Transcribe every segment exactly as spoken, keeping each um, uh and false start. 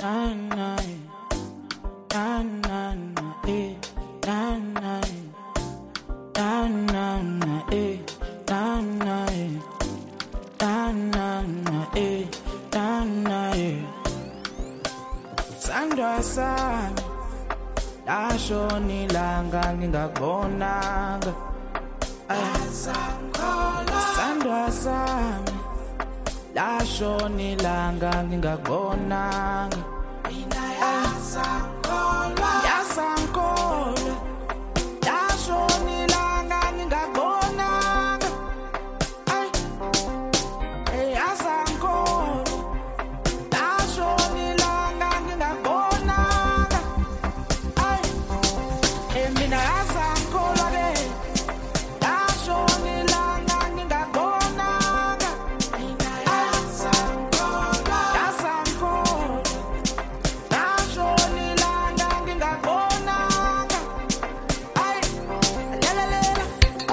na na na na na eh na na na na na eh na na na na na eh na na Sandwa sami lasho nilanga ngingakubonanga Sandwa sami lasho nilanga ngingakubonanga mina yasankola yasankola lasho nilanga ngingakubonanga ay eh yasankola lasho nilanga ngingakubonanga ay eh mina yasankola le lasho nilanga ngingakubonanga mina yasankola yasankola lasho nilanga ngingakubonanga ay lelelela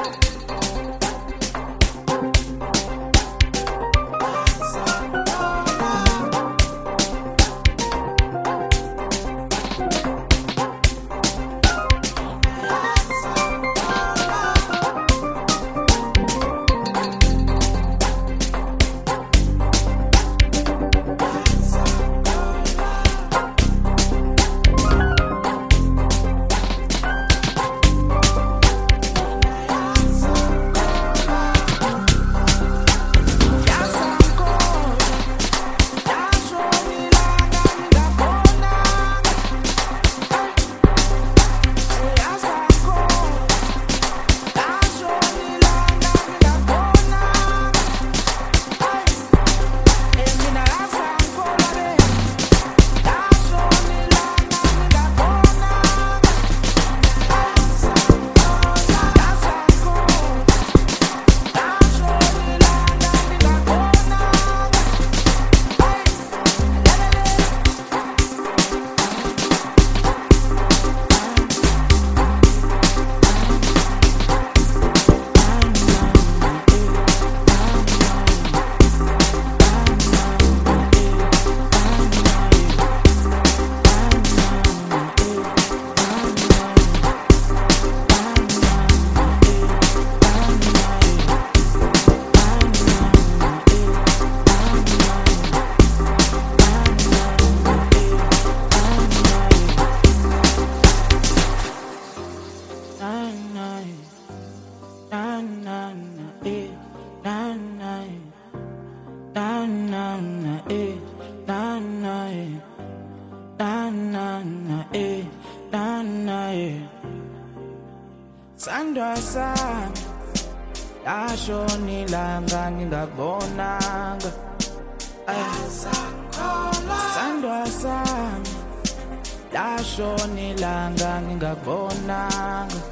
Sandwa sami lasho nilanga ngingakubonanga Sandwa sami lasho nilanga ngingakubonanga